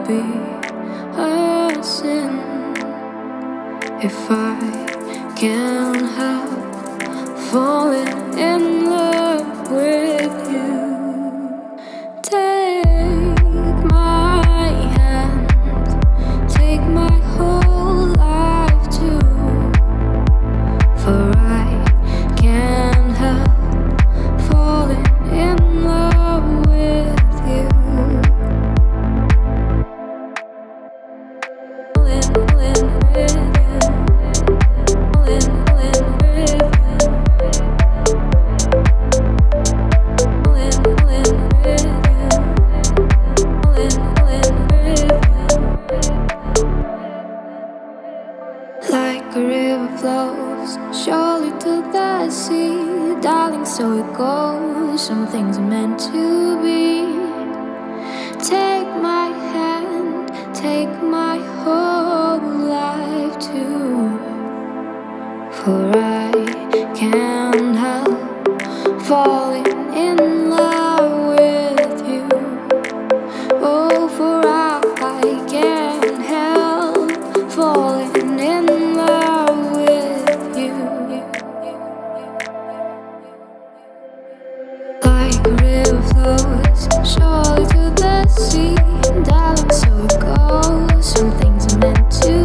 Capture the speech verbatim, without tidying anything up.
be a sin if I can't help falling in love with you. Take my hand, take my whole life too, for I can't help falling in love with you. Like a river flows surely to the sea, darling, so it goes. Some things are meant to be. Take my hand, take my whole life too, for I can't help falling in love with you. Oh, for I can't help falling in love with you. Like a river flows surely to the sea, darling, so it goes. Some things are meant to